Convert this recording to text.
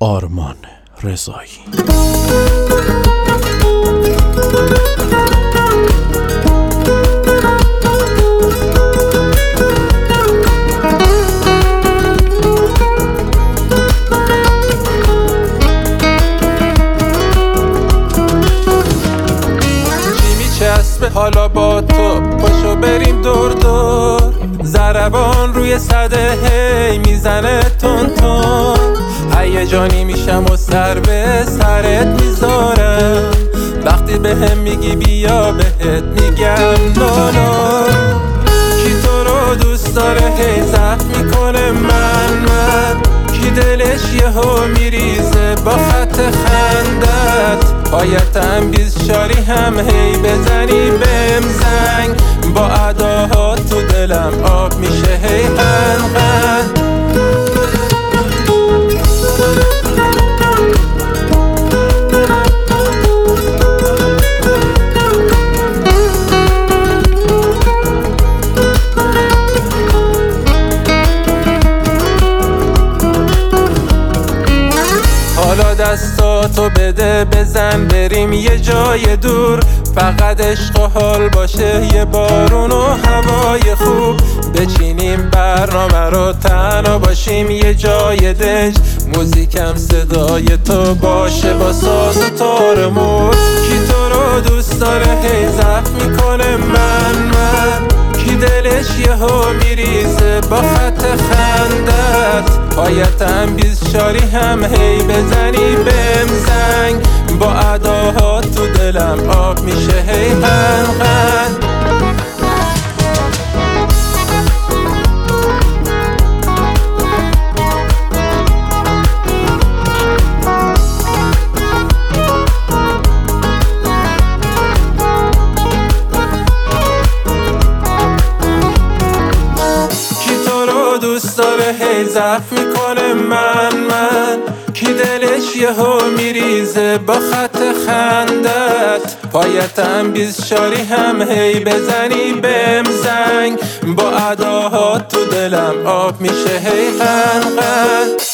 آرمان رضایی. حالا با تو پاشو بریم دور دور، ضربان روی صده هی میزنه تون تون، هیجانی میشم و سر به سرت میذارم، وقتی بهم میگی بیا بهت میگم نونو. کی تو رو دوست داره هی زخم میکنه من کی دلش یهو میریزه با خط خندت، پایتم بیز شاری هم هی بزنی بهم زنگ، با اداها تو دلم آب میشه هی قنقن. حالا دستاتو بده بزن بریم یه جای دور، فقط عشق و حال باشه، یه بارون و هوای خوب، بچینیم برنامه رو تنها باشیم یه جای دنج، موزیکم صدای تو باشه با ساز و تار موج. کی تو رو دوست داره هی زخم میکنه من کی دلش یهو میریزه با خط خندت، پایتم بیز شاری هم هی بزنی بهم زنگ، با اداها تو دلم آب میشه هی قنقن. دوست داره هی زخم میکنه من کی دلش یهو میریزه با خط خندت، پایتم بیز شاری هم هی بزنی بهم زنگ، با اداها تو دلم آب میشه هی قنقن.